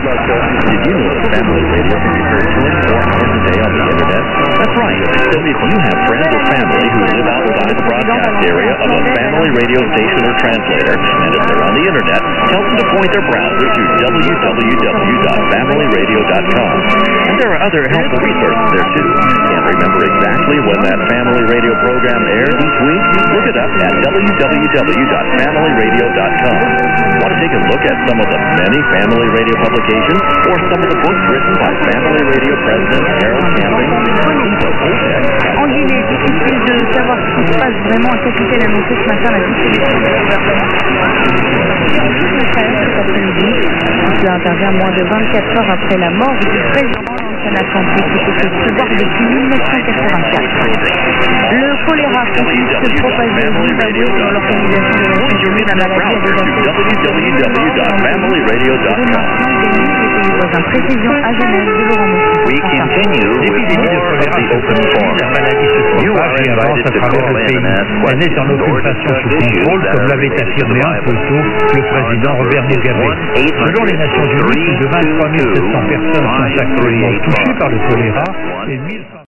Did you know that Family Radio can be heard 24 hours a day on the internet? That's right. So if you have friends or family who live outside the broadcast area of a Family Radio station or translator, and if they're on the internet, tell them to point their browser to www.familyradio.com. And there are other helpful resources there too. Can't remember exactly when that Family Radio program airs each week? Look it up at www.familyradio.com. Want to take a look at some of the many Family Radio publications or some of the books written by Family Radio President Harold Camping? En Guinée, difficile de savoir ce qui se passe vraiment. Un capitaine a annoncé ce matin la dissolution du gouvernement. Cet après-midi, cela intervient moins de 24 heures après la mort du président Lansana Conté qui était au pouvoir depuis 1984. Le choléra continue de se propager au Zimbabwe dans l'organisation de la Journée de la maladie à des précision à Genève de Laurent Moussy. La maladie se propage et avance à travers le pays. Elle n'est en aucune façon sous contrôle, comme l'avait affirmé un peu tôt le président Robert Mugabe. Selon les Nations Unies, plus de 23 700 personnes sont actuellement touchées par le choléra et 1000